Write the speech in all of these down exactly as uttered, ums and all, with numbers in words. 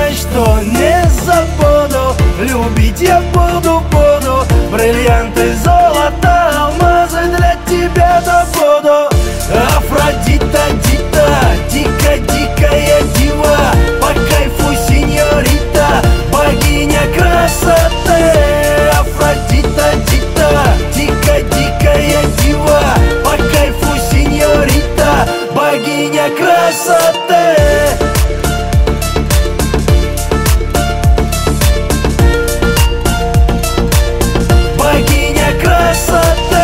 знай, что не забуду. Любить я буду, буду. Бриллианты, золото, алмазы для тебя добуду. Афродита, дита, дико-дикая дива, по кайфу сеньорита, богиня красоты. Афродита, дита, дико-дикая дива, по кайфу сеньорита, богиня красоты. Богиня красоты.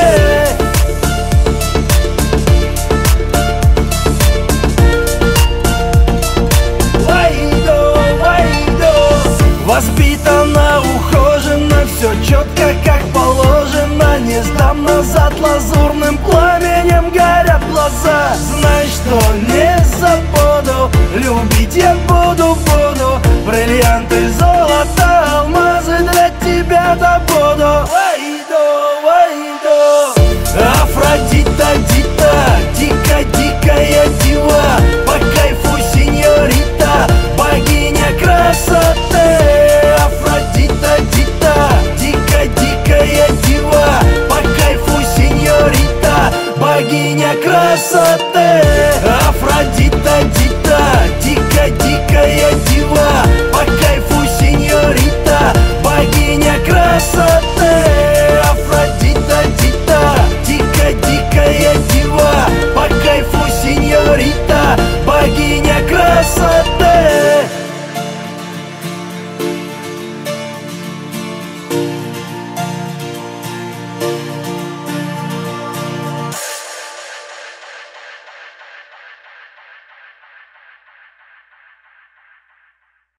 Воспитана, ухожена, все четко, как положено. Не сдам назад, лазурным пламенем горят глаза. Знай, что не забуду. Любить я буду, буду. Бриллианты, золото, алмазы для тебя добуду. Войду, войду. Афродита, дита, дико-дикая дива, по кайфу сеньорита, богиня красоты. Афродита, дита, дико-дикая дива, по кайфу сеньорита, богиня красоты. Афродита, дита, дико-дикая дива.